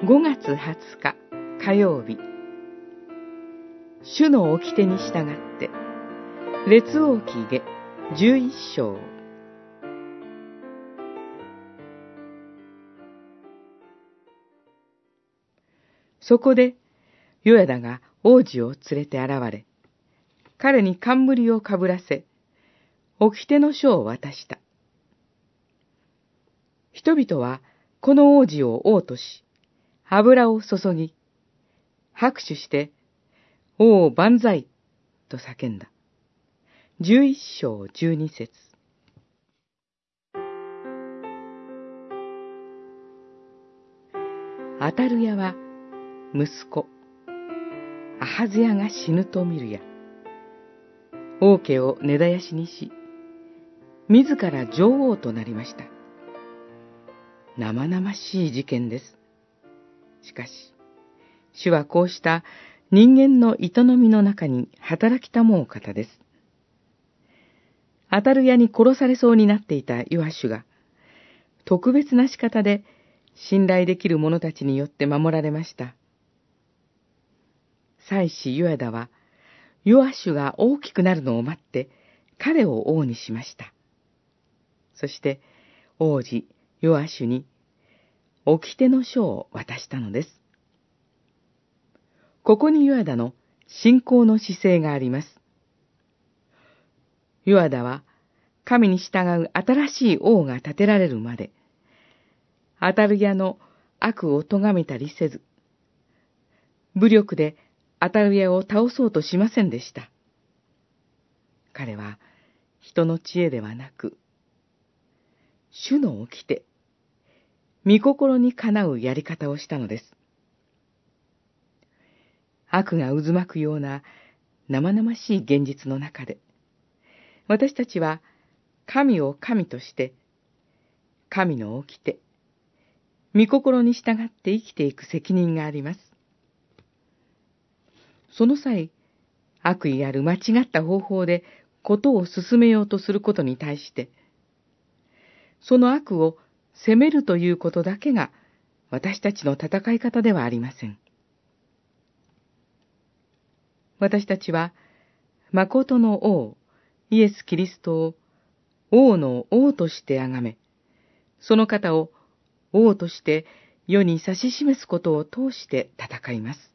5月20日火曜日、主の掟に従って、列王記下11章。そこでヨヤダが王子を連れて現れ、彼に冠をかぶらせ、掟の書を渡した。人々はこの王子を王とし、油を注ぎ、拍手して、王万歳と叫んだ。11章12節。アタルヤは息子、アハズヤが死ぬと見るや、王家を根絶やしにし、自ら女王となりました。生々しい事件です。しかし、主はこうした人間の営みの中に働きたもう方です。アタルヤに殺されそうになっていたヨアシュが、特別な仕方で信頼できる者たちによって守られました。祭司ヨヤダは、ヨアシュが大きくなるのを待って、彼を王にしました。そして、王子ヨアシュに、掟の書を渡したのです。ここにヨヤダの信仰の姿勢があります。ヨヤダは、神に従う新しい王が立てられるまで、アタルヤの悪を咎めたりせず、武力でアタルヤを倒そうとしませんでした。彼は人の知恵ではなく、主の掟、御心にかなうやり方をしたのです。悪が渦巻くような生々しい現実の中で、私たちは神を神として、神の掟、御心に従って生きていく責任があります。その際、悪意ある間違った方法でことを進めようとすることに対して、その悪を責めるということだけが私たちの戦い方ではありません。私たちは、誠の王、イエス・キリストを王の王として崇め、その方を王として世に指し示すことを通して戦います。